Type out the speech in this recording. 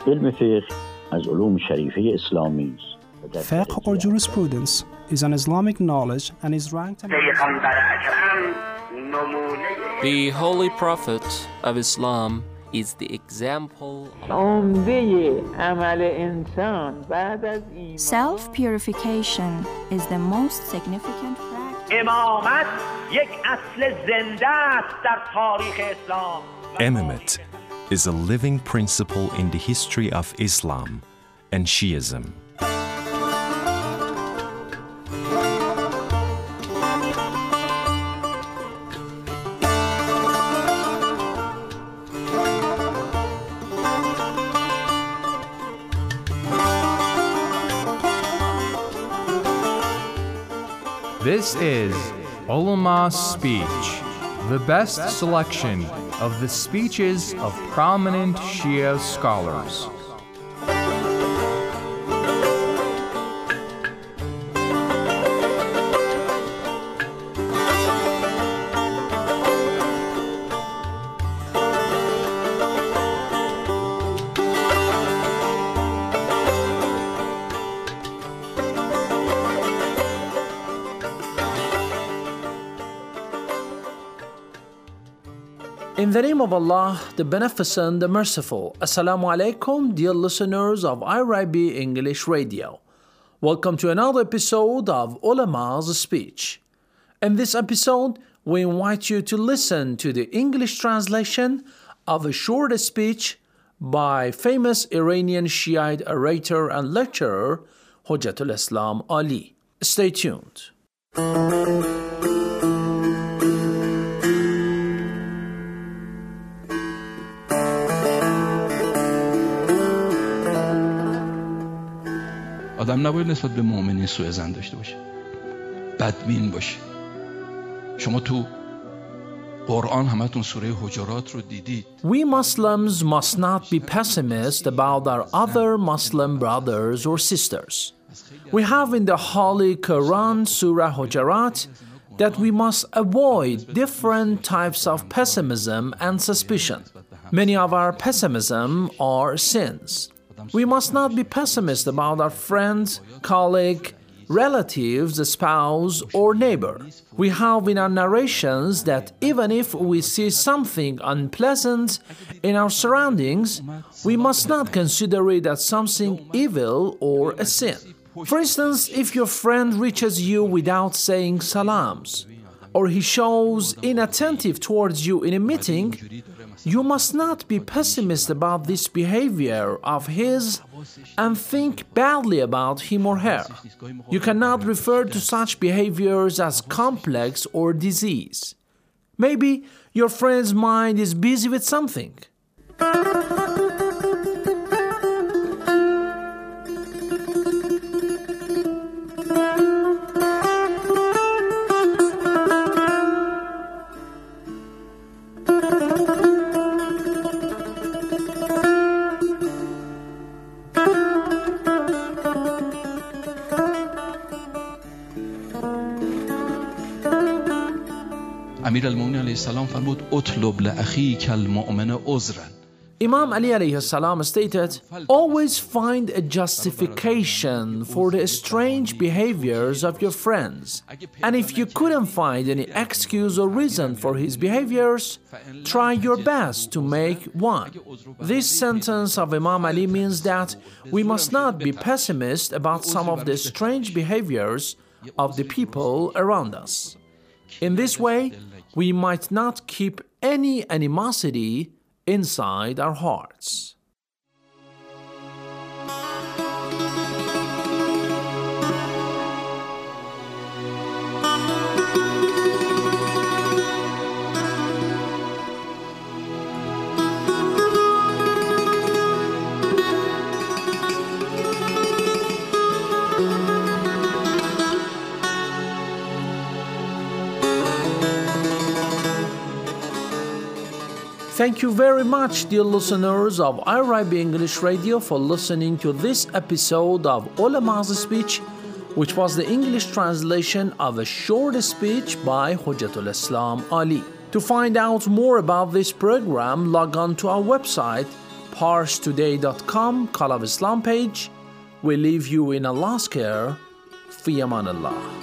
علم فقه از علوم شریفه اسلامی است. Fiqh or jurisprudence is an Islamic knowledge and is ranked The Holy Prophet of Islam is the example Self-purification is the most significant practice. Imamate is a living principle in the history of Islam and Shiism. This is Ulama's Speech, the best selection of the speeches of prominent Shia scholars. In the name of Allah, the Beneficent, the Merciful. Assalamu alaikum, dear listeners of IRIB English Radio. Welcome to another episode of Ulama's Speech. In this episode, we invite you to listen to the English translation of a short speech by famous Iranian Shiite orator and lecturer, Hujjatul Islam Ali. Stay tuned. آدم نباید نسبت به مؤمنین سوء ظن داشته باشه، بدبین باشه. شما تو قرآن همتون سوره حجرات رو دیدید. We Muslims must not be pessimist about our other Muslim brothers or sisters. We have in the Holy Quran, Surah Hujarat, that we must avoid different types of pessimism and suspicion. Many of our pessimism are sins. We must not be pessimist about our friends, colleague, relatives, spouse, or neighbor. We have in our narrations that even if we see something unpleasant in our surroundings, we must not consider it as something evil or a sin. For instance, if your friend reaches you without saying salams, or he shows inattentive towards you in a meeting, you must not be pessimist about this behavior of his and think badly about him or her. You cannot refer to such behaviors as complex or disease. Maybe your friend's mind is busy with something. امیرالمومنین علیه السلام فرمود اطلب لاخیک المؤمن عذرا. Imam Ali alayhi salam stated, always find a justification for the strange behaviors of your friends. And if you couldn't find any excuse or reason for his behaviors, try your best to make one. This sentence of Imam Ali means that we must not be pessimist about some of the strange behaviors of the people around us. In this way, we might not keep any animosity inside our hearts. Thank you very much, dear listeners of IRIB English Radio, for listening to this episode of Ulama's Speech, which was the English translation of a short speech by Hujjatul Islam Ali. To find out more about this program, log on to our website, parstoday.com Call of Islam page. We leave you in Allah's care. Fi aman Allah.